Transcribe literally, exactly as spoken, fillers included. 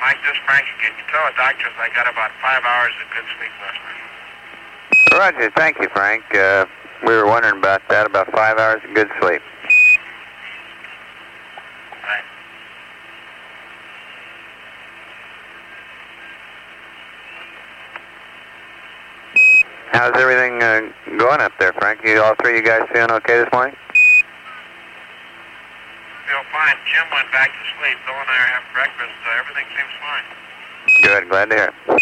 Mike, this is Frank again. You tell the doctors I got about five hours of good sleep last night. Roger, thank you, Frank. Uh, we were wondering about that, about five hours of good sleep. Right. How's everything uh, going up there, Frank? You, all three of you guys feeling okay this morning? Feel fine. Jim went back to sleep. Bill and I are having breakfast. Uh, everything seems fine. Good, glad to hear it.